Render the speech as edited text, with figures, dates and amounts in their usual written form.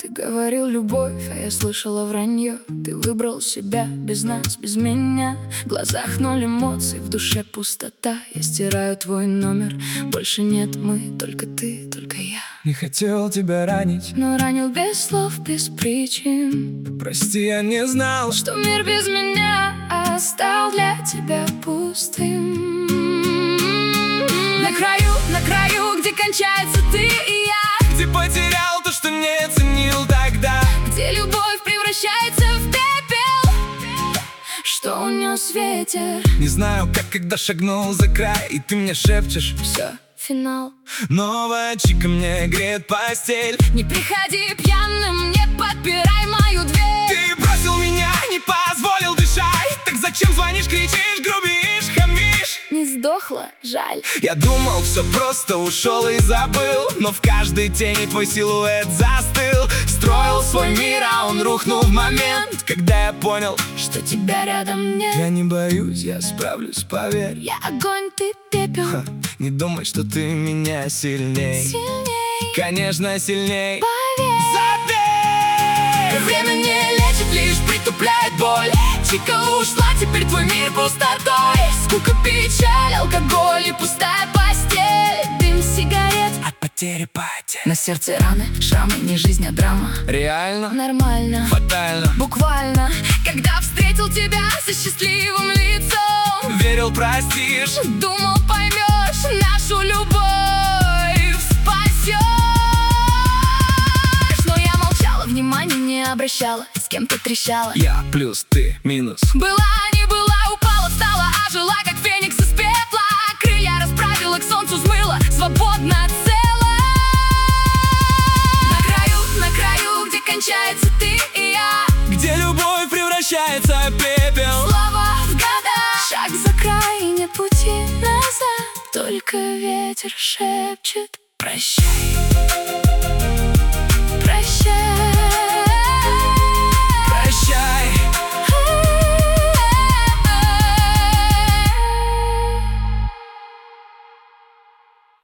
Ты говорил любовь, а я слышала вранье. Ты выбрал себя без нас, без меня. В глазах ноль эмоций, в душе пустота. Я стираю твой номер, больше нет мы, только ты, только я. Не хотел тебя ранить, но ранил без слов, без причин. прости, я не знал, что мир без меня стал для тебя пустым. На краю, где кончается ты и я, где потерял то, что не ценил тогда, где любовь превращается в пепел, что унес ветер. Не знаю, как, когда шагнул за край, и ты мне шепчешь: все, финал. Новая чика мне греет постель. Не приходи пьяным, не подпирай мою дверь. Ты бросил меня, не позволил дышать. Так зачем звонишь, кричишь, грубишь, хамишь? Не сдохла, жаль. Я думал, все просто ушел и забыл, но в каждой тени твой силуэт застыл. Строил свой мир, а он рухнул в момент, когда я понял, что тебя рядом нет. Я не боюсь, я справлюсь, поверь. Я огонь, ты пепел. Не думай, что ты меня сильней. Сильней, конечно, сильней. Поверь. Забей. Время не лечит, лишь притупляет боль. Чика ушла, теперь твой мир пустотой. Скука, печаль, алкоголь и пустая постель. Дым сигарет от потери потерь. На сердце раны, шрамы, не жизнь, а драма. Реально? Нормально. Фатально? Буквально. Когда встретил тебя со счастливым лицом, верил, простишь. Думал, поймешь нашу любовь, спасешь. Но я молчала, внимания не обращала, с кем-то трещала. Я плюс, ты минус. Была, не была, упала, встала, ожила, как феникс из пепла. Крылья расправила, к солнцу взмыла, свободно цела. На краю, где кончается ты и я, где любовь превращается в пепел. Слова в года, шаг за край, и нет пути назад. Только ветер шепчет: прощай, прощай.